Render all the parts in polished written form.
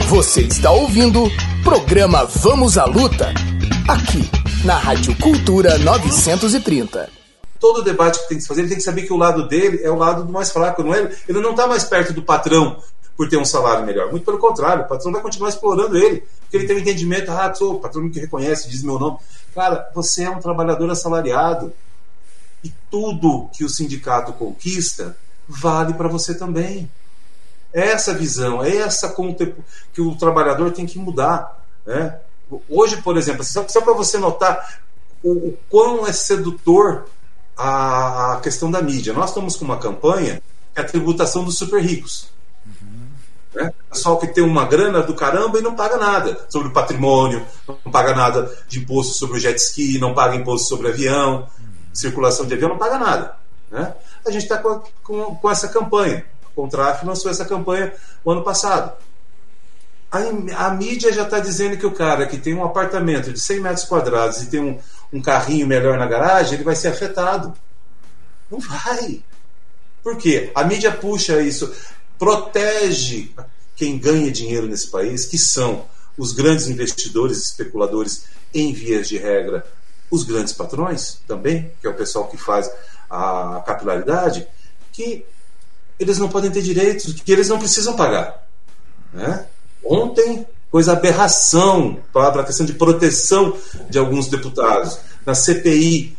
Você está ouvindo programa Vamos à Luta, aqui na Rádio Cultura 930. Todo debate que tem que se fazer, ele tem que saber que o lado dele é o lado do mais fraco. Ele não está mais perto do patrão por ter um salário melhor. Muito pelo contrário, o patrão vai continuar explorando ele, porque ele tem um entendimento, o patrão me reconhece, diz meu nome. Cara, você é um trabalhador assalariado. E tudo que o sindicato conquista vale para você também. Essa visão, essa que o trabalhador tem que mudar, né? Hoje, por exemplo, só para você notar o quão é sedutor a questão da mídia. Nós estamos com uma campanha que é a tributação dos super ricos. Né? Pessoal que tem uma grana do caramba e não paga nada sobre o patrimônio, não paga nada de imposto sobre o jet ski, não paga imposto sobre avião, circulação de avião, não paga nada. Né? A gente está com essa campanha. O Contraf lançou essa campanha o ano passado. A mídia já está dizendo que o cara que tem um apartamento de 100 metros quadrados e tem um carrinho melhor na garagem, ele vai ser afetado. Não vai. Por quê? A mídia puxa isso, protege quem ganha dinheiro nesse país, que são os grandes investidores, especuladores, em vias de regra, os grandes patrões também, que é o pessoal que faz a capilaridade, que eles não podem ter direitos, que eles não precisam pagar. Né? Ontem, coisa aberração para a questão de proteção de alguns deputados. Na CPI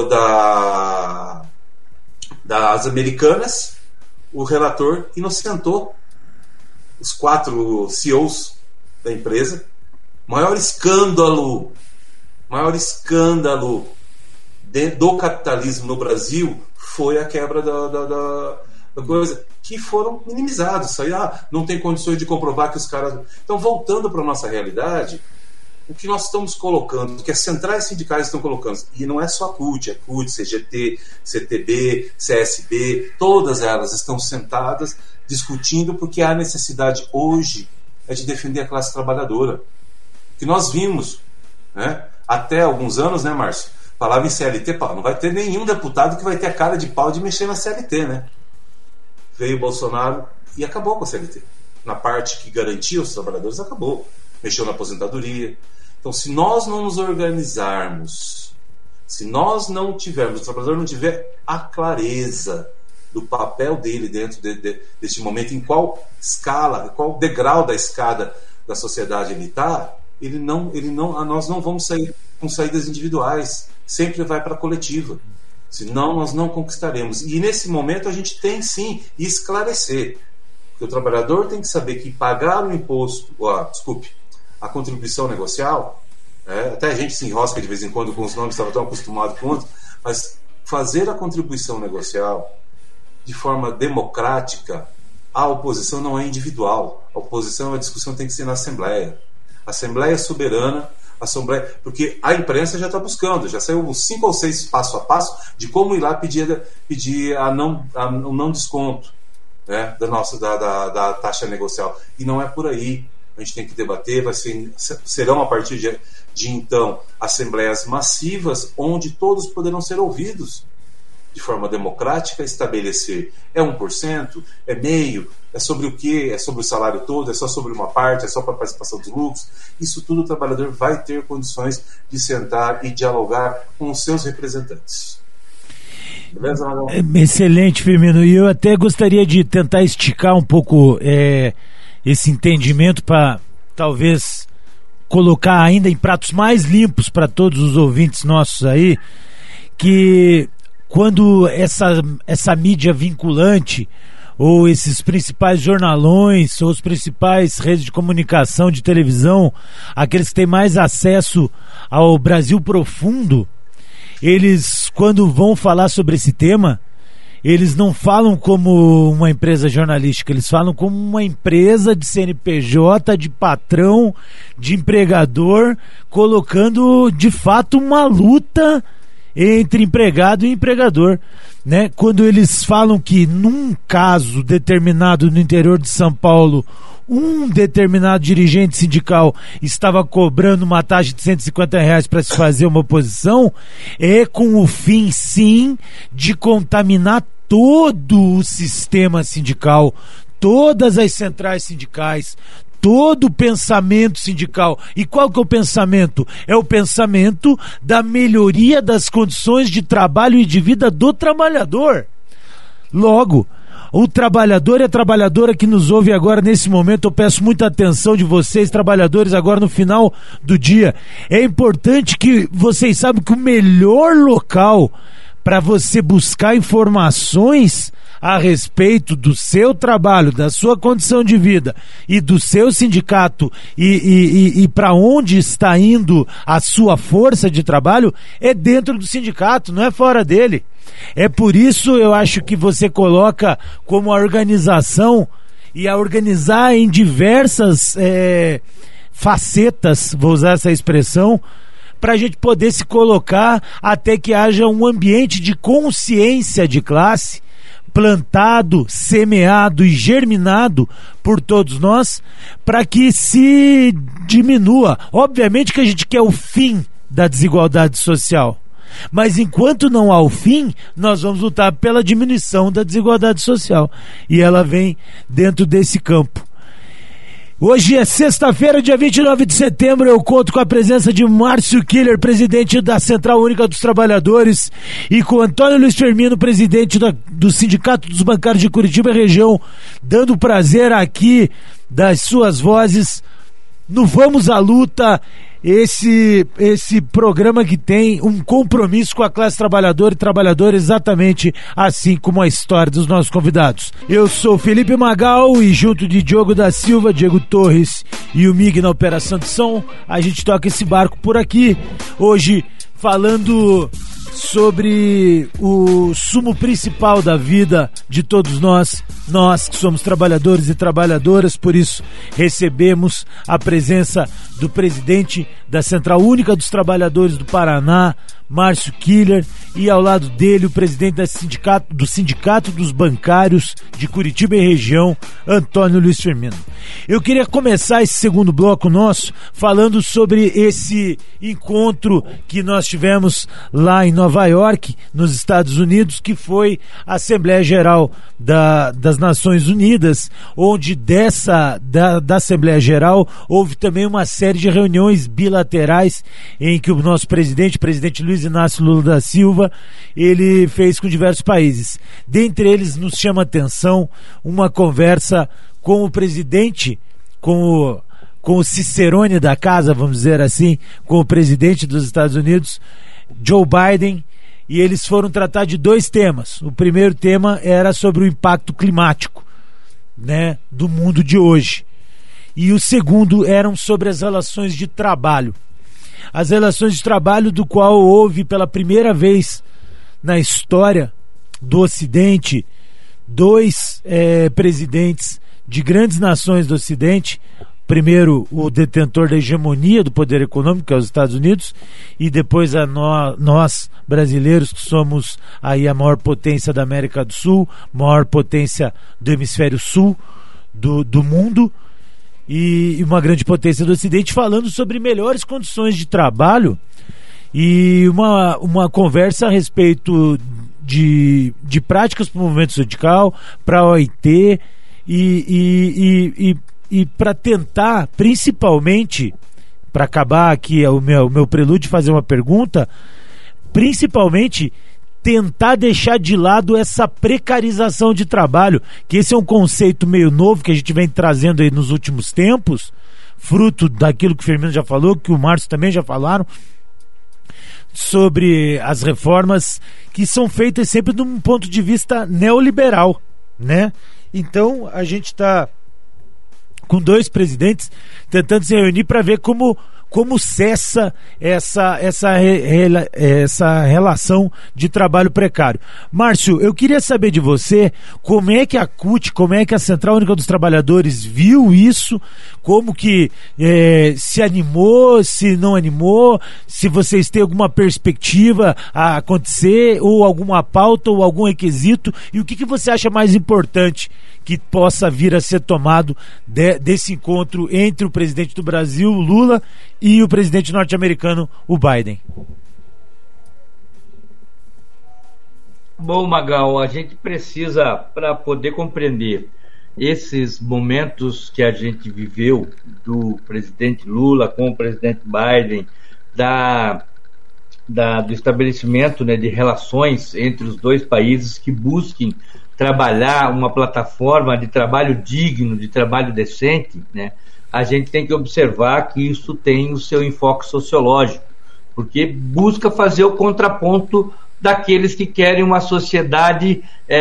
das Americanas, o relator inocentou os 4 CEOs da empresa. Maior escândalo do capitalismo no Brasil foi a quebra da coisa, que foram minimizados. Aí, não tem condições de comprovar que os caras... Então, voltando para a nossa realidade, o que nós estamos colocando, o que as centrais sindicais estão colocando, e não é só a CUT, é CUT, CGT, CTB, CSB, todas elas estão sentadas discutindo, porque a necessidade hoje é de defender a classe trabalhadora. Que nós vimos, né, até alguns anos, né, Márcio? Falava em CLT, não vai ter nenhum deputado que vai ter a cara de pau de mexer na CLT, né? Veio o Bolsonaro e acabou com a CLT. Na parte que garantia os trabalhadores, acabou. Mexeu na aposentadoria. Então, se nós não nos organizarmos, se nós não tivermos, o trabalhador não tiver a clareza do papel dele dentro deste momento, em qual escala, qual degrau da escada da sociedade ele está, nós não vamos sair com saídas individuais. Sempre vai para a coletiva. Senão nós não conquistaremos. E nesse momento a gente tem sim esclarecer. Porque o trabalhador tem que saber que pagar o imposto, a contribuição negocial, até a gente se enrosca de vez em quando com os nomes, estava tão acostumado com outros, mas fazer a contribuição negocial de forma democrática, a oposição não é individual. A oposição, a discussão tem que ser na Assembleia. A Assembleia soberana, porque a imprensa já está buscando, já saiu uns 5 ou 6 passo a passo de como ir lá pedir o não desconto, né, da taxa negocial. E não é por aí. A gente tem que debater, serão a partir de então assembleias massivas onde todos poderão ser ouvidos de forma democrática, estabelecer é 1%, é meio, é sobre o quê? É sobre o salário todo, é só sobre uma parte, é só para a participação dos lucros. Isso tudo o trabalhador vai ter condições de sentar e dialogar com os seus representantes. Beleza, Manuel? Excelente, Firmino. E eu até gostaria de tentar esticar um pouco esse entendimento para talvez colocar ainda em pratos mais limpos para todos os ouvintes nossos aí, que quando essa mídia vinculante ou esses principais jornalões ou os principais redes de comunicação de televisão, aqueles que têm mais acesso ao Brasil profundo, eles, quando vão falar sobre esse tema, eles não falam como uma empresa jornalística, eles falam como uma empresa de CNPJ, de patrão, de empregador, colocando de fato uma luta entre empregado e empregador, né? Quando eles falam que num caso determinado no interior de São Paulo, um determinado dirigente sindical estava cobrando uma taxa de R$150 para se fazer uma oposição, é com o fim, sim, de contaminar todo o sistema sindical, todas as centrais sindicais, todo o pensamento sindical. E qual que é o pensamento? É o pensamento da melhoria das condições de trabalho e de vida do trabalhador. Logo, o trabalhador e a trabalhadora que nos ouve agora nesse momento, eu peço muita atenção de vocês, trabalhadores, agora no final do dia. É importante que vocês saibam que o melhor local para você buscar informações a respeito do seu trabalho, da sua condição de vida e do seu sindicato e para onde está indo a sua força de trabalho é dentro do sindicato, não é fora dele. É por isso eu acho que você coloca como a organização e a organizar em diversas facetas, vou usar essa expressão, para a gente poder se colocar até que haja um ambiente de consciência de classe plantado, semeado e germinado por todos nós, para que se diminua. Obviamente que a gente quer o fim da desigualdade social, mas enquanto não há o fim, nós vamos lutar pela diminuição da desigualdade social, e ela vem dentro desse campo. Hoje é sexta-feira, dia 29 de setembro, eu conto com a presença de Márcio Killer, presidente da Central Única dos Trabalhadores, e com Antônio Luiz Firmino, presidente do Sindicato dos Bancários de Curitiba e Região, dando prazer aqui das suas vozes no Vamos à Luta, esse programa que tem um compromisso com a classe trabalhadora e trabalhadora, exatamente assim como a história dos nossos convidados. Eu sou Felipe Magal e junto de Diogo da Silva, Diego Torres e o Mig na operação de som, a gente toca esse barco por aqui, hoje falando sobre o sumo principal da vida de todos nós que somos trabalhadores e trabalhadoras. Por isso recebemos a presença do presidente da Central Única dos Trabalhadores do Paraná, Márcio Killer, e ao lado dele o presidente do Sindicato dos Bancários de Curitiba e Região, Antônio Luiz Firmino. Eu queria começar esse segundo bloco nosso falando sobre esse encontro que nós tivemos lá em Nova York, nos Estados Unidos, que foi a Assembleia Geral das Nações Unidas, onde da Assembleia Geral houve também uma série de reuniões bilaterais em que o nosso presidente Luiz Inácio Lula da Silva, ele fez com diversos países. Dentre eles nos chama a atenção uma conversa com o presidente, com o Cicerone da casa, vamos dizer assim, com o presidente dos Estados Unidos, Joe Biden, e eles foram tratar de dois temas. O primeiro tema era sobre o impacto climático, né, do mundo de hoje. E o segundo eram sobre as relações de trabalho. As relações de trabalho do qual houve pela primeira vez na história do Ocidente dois presidentes de grandes nações do Ocidente. Primeiro o detentor da hegemonia do poder econômico, que é os Estados Unidos, e depois nós brasileiros, que somos aí a maior potência da América do Sul, maior potência do hemisfério sul do mundo, e uma grande potência do Ocidente, falando sobre melhores condições de trabalho e uma conversa a respeito de práticas para o movimento sindical, para a OIT e para tentar, principalmente, para acabar aqui o meu prelúdio, fazer uma pergunta, principalmente tentar deixar de lado essa precarização de trabalho, que esse é um conceito meio novo que a gente vem trazendo aí nos últimos tempos, fruto daquilo que o Firmino já falou, que o Márcio também já falaram, sobre as reformas que são feitas sempre de um ponto de vista neoliberal, né? Então a gente está com dois presidentes tentando se reunir para ver como cessa essa relação de trabalho precário. Márcio, eu queria saber de você como é que a CUT, como é que a Central Única dos Trabalhadores viu isso, como que se animou, se não animou, se vocês têm alguma perspectiva a acontecer, ou alguma pauta, ou algum requisito, e o que você acha mais importante que possa vir a ser tomado desse encontro entre o presidente do Brasil, Lula, e o presidente norte-americano, o Biden? Bom, Magal, a gente precisa, para poder compreender esses momentos que a gente viveu do presidente Lula com o presidente Biden, do estabelecimento, né, de relações entre os dois países que busquem trabalhar uma plataforma de trabalho digno, de trabalho decente, né, a gente tem que observar que isso tem o seu enfoque sociológico, porque busca fazer o contraponto daqueles que querem uma sociedade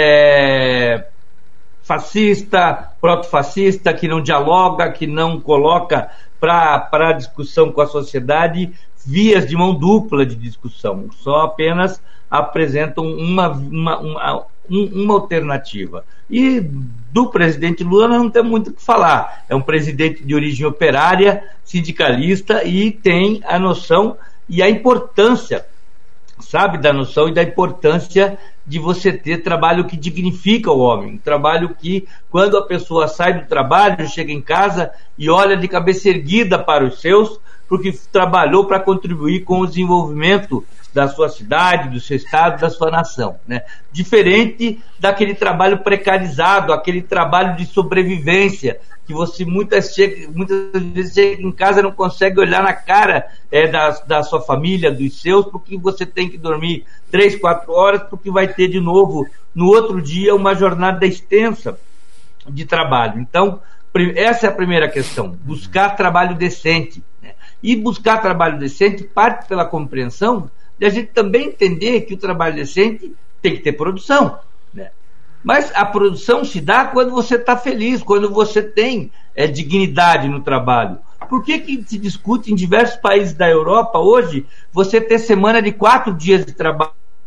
fascista, proto-fascista, que não dialoga, que não coloca para a discussão com a sociedade vias de mão dupla de discussão, só apenas apresentam uma alternativa. E do presidente Lula nós não temos muito o que falar. É um presidente de origem operária, sindicalista, e tem a noção e a importância, sabe, da noção e da importância de você ter trabalho que dignifica o homem, trabalho que, quando a pessoa sai do trabalho, chega em casa e olha de cabeça erguida para os seus, porque trabalhou para contribuir com o desenvolvimento da sua cidade, do seu estado, da sua nação, né? Diferente daquele trabalho precarizado, aquele trabalho de sobrevivência, que você muitas vezes chega em casa e não consegue olhar na cara da sua família, dos seus, porque você tem que dormir 3, 4 horas, porque vai ter de novo, no outro dia, uma jornada extensa de trabalho. Então, essa é a primeira questão, buscar trabalho decente, né? E buscar trabalho decente parte pela compreensão de a gente também entender que o trabalho decente tem que ter produção, né? Mas a produção se dá quando você está feliz, quando você tem dignidade no trabalho. Por que se discute em diversos países da Europa hoje você ter semana de 4 dias de trabalho?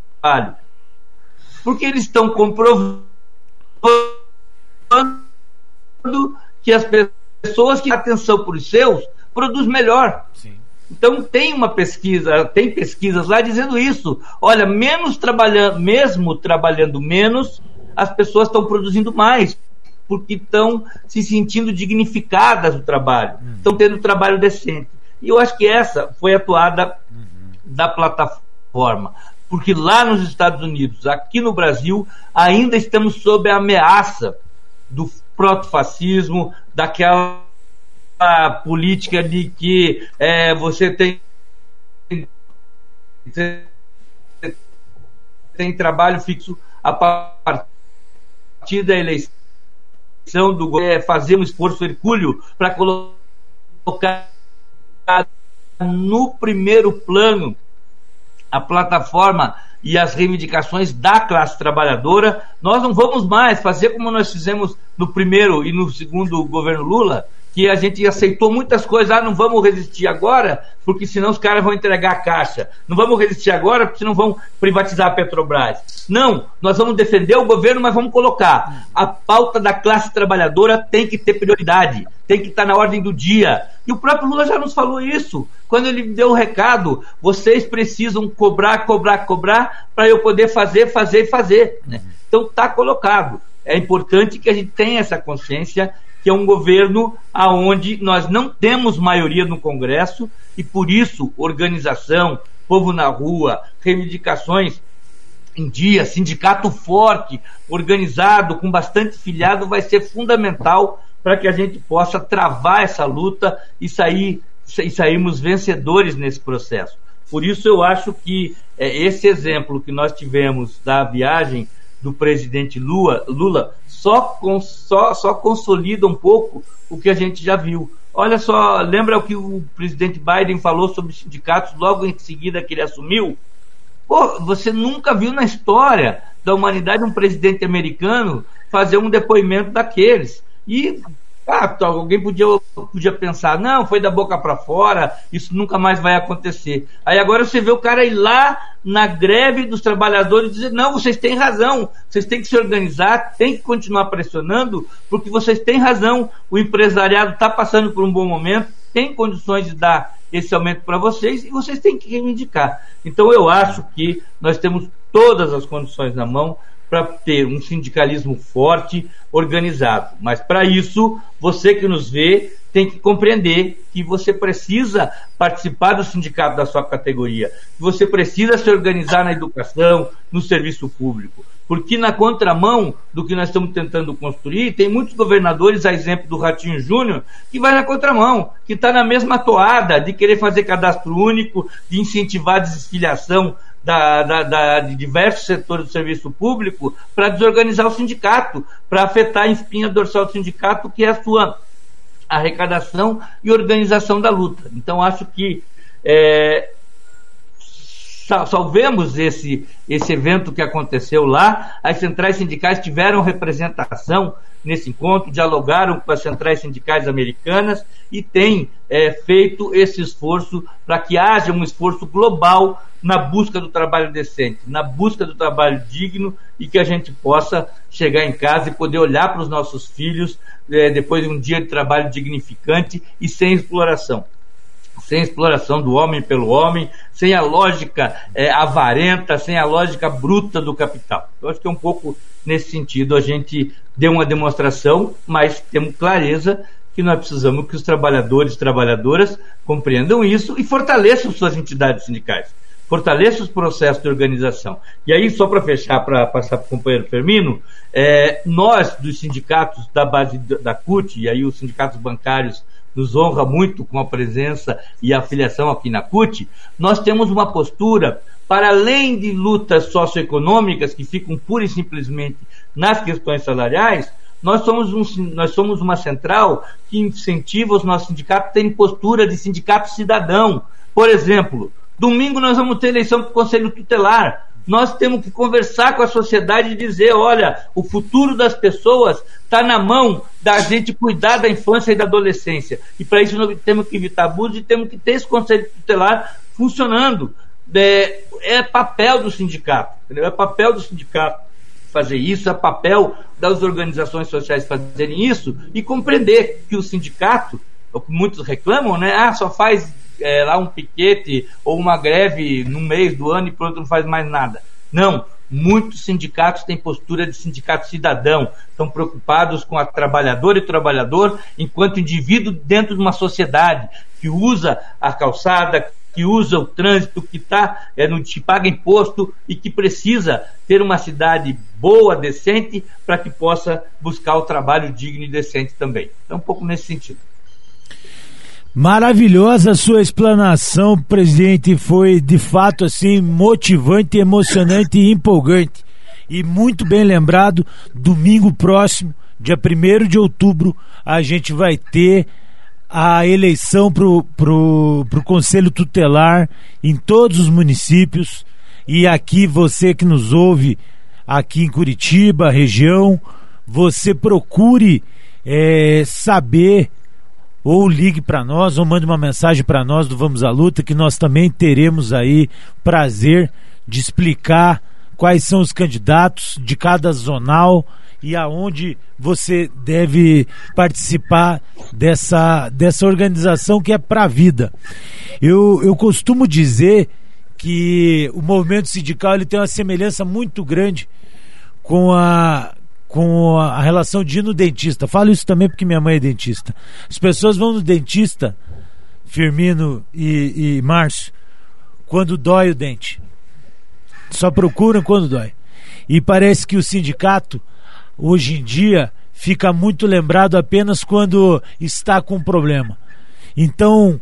Porque eles estão comprovando que as pessoas que têm atenção por os seus produzem melhor. Sim. Então tem pesquisas lá dizendo isso. Olha, mesmo trabalhando menos, as pessoas estão produzindo mais, porque estão se sentindo dignificadas no trabalho, estão tendo trabalho decente. E eu acho que essa foi a toada da plataforma, porque lá nos Estados Unidos, aqui no Brasil, ainda estamos sob a ameaça do protofascismo, daquela política de que você tem trabalho fixo a partir da eleição do governo, fazer um esforço hercúleo para colocar no primeiro plano a plataforma e as reivindicações da classe trabalhadora. Nós não vamos mais fazer como nós fizemos no primeiro e no segundo governo Lula, que a gente aceitou muitas coisas. Não vamos resistir agora, porque senão os caras vão entregar a caixa. Não vamos resistir agora, porque senão vão privatizar a Petrobras. Não, nós vamos defender o governo, mas vamos colocar. A pauta da classe trabalhadora tem que ter prioridade, tem que estar na ordem do dia. E o próprio Lula já nos falou isso, quando ele deu o recado: vocês precisam cobrar, para eu poder fazer. Né? Então está colocado. É importante que a gente tenha essa consciência que é um governo onde nós não temos maioria no Congresso e, por isso, organização, povo na rua, reivindicações em dia, sindicato forte, organizado, com bastante filiado, vai ser fundamental para que a gente possa travar essa luta e sairmos vencedores nesse processo. Por isso eu acho que esse exemplo que nós tivemos da viagem do presidente Lula só consolida um pouco o que a gente já viu. Olha só, lembra o que o presidente Biden falou sobre sindicatos logo em seguida que ele assumiu? Pô, você nunca viu na história da humanidade um presidente americano fazer um depoimento daqueles. E alguém podia pensar: não, foi da boca para fora, isso nunca mais vai acontecer. Aí agora você vê o cara ir lá na greve dos trabalhadores e dizer: não, vocês têm razão, vocês têm que se organizar, têm que continuar pressionando, porque vocês têm razão, o empresariado está passando por um bom momento, tem condições de dar esse aumento para vocês e vocês têm que reivindicar. Então eu acho que nós temos todas as condições na mão para ter um sindicalismo forte, organizado. Mas para isso, você que nos vê tem que compreender que você precisa participar do sindicato da sua categoria, que você precisa se organizar na educação, no serviço público, porque na contramão do que nós estamos tentando construir, tem muitos governadores, a exemplo do Ratinho Júnior, que vai na contramão, que está na mesma toada de querer fazer cadastro único, de incentivar a desfiliação de diversos setores do serviço público para desorganizar o sindicato, para afetar a espinha dorsal do sindicato, que é a sua arrecadação e organização da luta. Então, acho que salvemos esse evento que aconteceu lá. As centrais sindicais tiveram representação nesse encontro, dialogaram com as centrais sindicais americanas e têm feito esse esforço para que haja um esforço global na busca do trabalho decente, na busca do trabalho digno, e que a gente possa chegar em casa e poder olhar para os nossos filhos depois de um dia de trabalho dignificante e sem exploração. Sem exploração do homem pelo homem, sem a lógica avarenta, sem a lógica bruta do capital. Eu acho que é um pouco nesse sentido a gente deu uma demonstração, mas temos clareza que nós precisamos que os trabalhadores e trabalhadoras compreendam isso e fortaleçam suas entidades sindicais, fortaleçam os processos de organização. E aí, só para fechar, para passar para o companheiro Firmino, nós, dos sindicatos da base da CUT, e aí os sindicatos bancários nos honra muito com a presença e a afiliação aqui na CUT, nós temos uma postura, para além de lutas socioeconômicas que ficam pura e simplesmente nas questões salariais, nós somos uma central que incentiva os nossos sindicatos a terem postura de sindicato cidadão. Por exemplo, domingo nós vamos ter eleição para o Conselho Tutelar. Nós temos que conversar com a sociedade e dizer, olha, o futuro das pessoas está na mão da gente cuidar da infância e da adolescência. E para isso nós temos que evitar abuso e temos que ter esse Conselho Tutelar funcionando. É papel do sindicato, entendeu? É papel do sindicato fazer isso, é papel das organizações sociais fazerem isso e compreender que o sindicato, muitos reclamam, né? Só faz lá um piquete ou uma greve no mês do ano e pronto, não faz mais nada. Não, muitos sindicatos têm postura de sindicato cidadão, estão preocupados com a trabalhadora e o trabalhador enquanto indivíduo dentro de uma sociedade que usa a calçada, que usa o trânsito, que que paga imposto e que precisa ter uma cidade boa, decente, para que possa buscar o trabalho digno e decente também. Então, um pouco nesse sentido. Maravilhosa a sua explanação, presidente, foi de fato assim motivante, emocionante e empolgante. E muito bem lembrado, domingo próximo, dia 1º de outubro, a gente vai ter a eleição pro Conselho Tutelar em todos os municípios. E aqui, você que nos ouve aqui em Curitiba, região, você procure saber, ou ligue para nós, ou mande uma mensagem para nós do Vamos à Luta, que nós também teremos aí prazer de explicar quais são os candidatos de cada zonal e aonde você deve participar dessa organização que é para a vida. Eu costumo dizer que o movimento sindical ele tem uma semelhança muito grande com a relação de ir no dentista. Falo isso também porque minha mãe é dentista. As pessoas vão no dentista, Firmino e Márcio, quando dói o dente. Só procuram quando dói. E parece que o sindicato, hoje em dia, fica muito lembrado apenas quando está com problema. Então,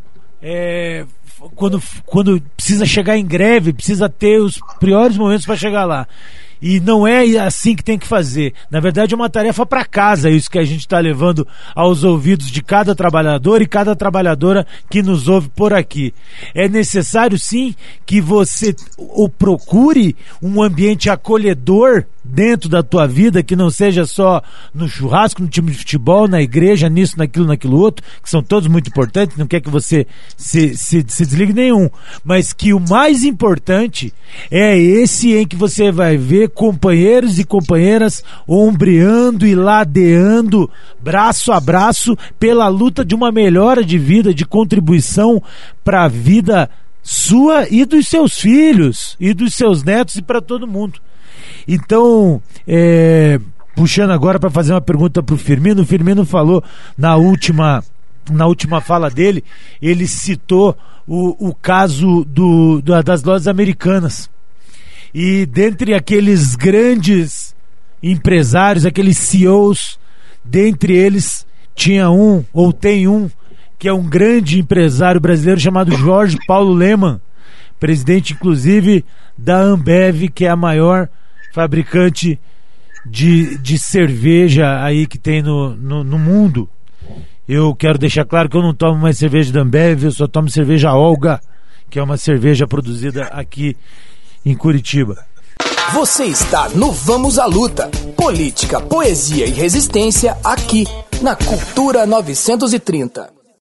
quando precisa chegar em greve, precisa ter os piores momentos para chegar lá. E não é assim que tem que fazer. Na verdade, é uma tarefa para casa, isso que a gente está levando aos ouvidos de cada trabalhador e cada trabalhadora que nos ouve por aqui. É necessário, sim, que você procure um ambiente acolhedor dentro da tua vida, que não seja só no churrasco, no time de futebol, na igreja, nisso, naquilo outro, que são todos muito importantes, não quer que você se desligue nenhum, mas que o mais importante é esse em que você vai ver companheiros e companheiras ombreando e ladeando, braço a braço, pela luta de uma melhora de vida, de contribuição para a vida sua e dos seus filhos, e dos seus netos e para todo mundo. Então, puxando agora para fazer uma pergunta para o Firmino. O Firmino falou na última fala dele, ele citou o caso das lojas americanas. E dentre aqueles grandes empresários, aqueles CEOs, dentre eles tinha um, ou tem um, que é um grande empresário brasileiro chamado Jorge Paulo Lemann, presidente inclusive da Ambev, que é a maior fabricante de cerveja aí que tem no mundo. Eu quero deixar claro que eu não tomo mais cerveja da Ambev, eu só tomo cerveja Olga, que é uma cerveja produzida aqui em Curitiba. Você está no Vamos à Luta. Política, poesia e resistência aqui na Cultura 930.